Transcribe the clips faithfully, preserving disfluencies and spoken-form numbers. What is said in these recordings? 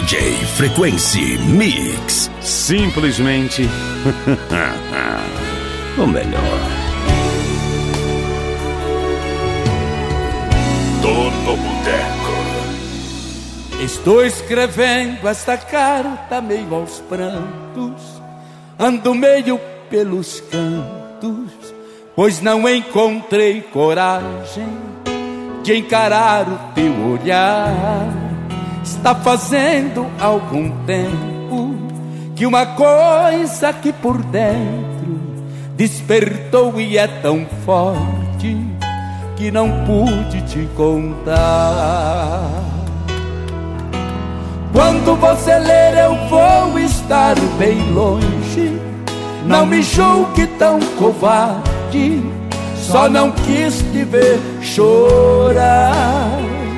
J Frequency Mix. Simplesmente o melhor. Tô no boteco. Estou escrevendo esta carta meio aos prantos, ando meio pelos cantos, pois não encontrei coragem de encarar o teu olhar. Está fazendo algum tempo que uma coisa que por dentro despertou e é tão forte que não pude te contar. Quando você ler eu vou estar bem longe, não me julgue tão covarde, só não quis te ver chorar.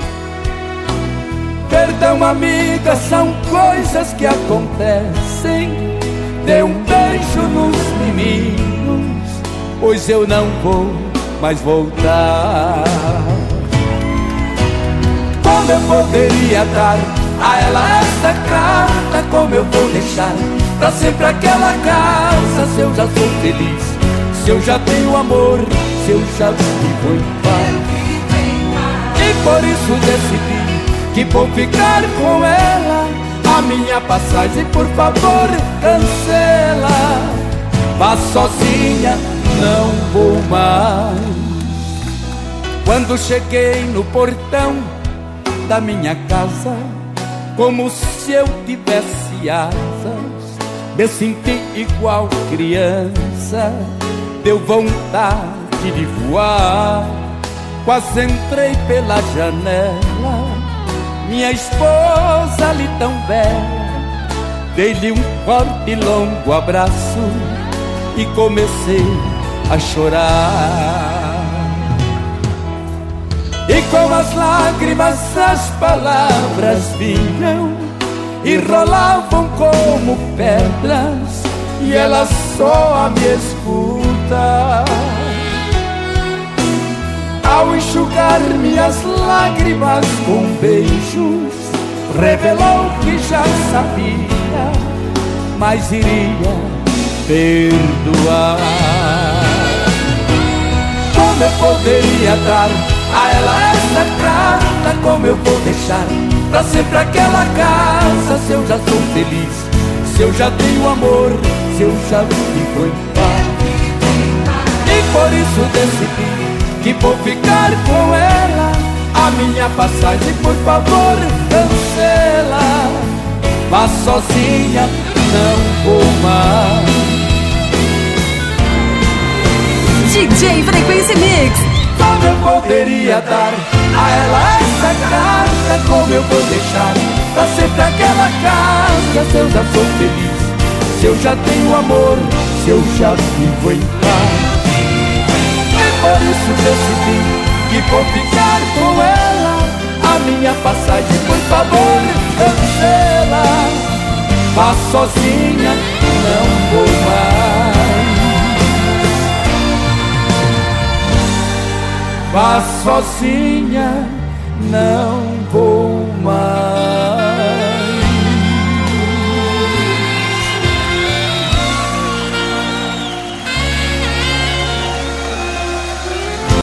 Perdão, amiga, são coisas que acontecem. Dê um beijo nos meninos, pois eu não vou mais voltar. Como eu poderia dar a ela esta carta? Como eu vou deixar pra sempre aquela casa? Se eu já sou feliz, se eu já tenho amor, se eu já vivo em paz. E por isso decidi que vou ficar com ela. A minha passagem, por favor, cancela. Vá sozinha, não vou mais. Quando cheguei no portão da minha casa, como se eu tivesse asas, me senti igual criança. Deu vontade de voar, quase entrei pela janela. Minha esposa ali tão velha, dei-lhe um forte e longo abraço e comecei a chorar. E com as lágrimas as palavras vinham e rolavam como pedras, e ela só a me escuta. Ao enxugar minhas lágrimas com beijos, revelou que já sabia, mas iria perdoar. Como eu poderia dar a ela esta carta? Como eu vou deixar pra sempre aquela casa? Se eu já sou feliz, se eu já tenho amor, se eu já vivo em paz. E por isso decidi que vou ficar com ela. A minha passagem, por favor, cancela. Vá sozinha, não vou mais. D J Frequency Mix. Como eu poderia dar a ela essa carta? Como eu vou deixar pra sempre aquela casa? Se eu já sou feliz, se eu já tenho amor, se eu já vivo em paz. Por isso decidi que vou ficar com ela. A minha passagem, por favor, cancela. Vá sozinha, não vou mais. Vá sozinha, não vou mais.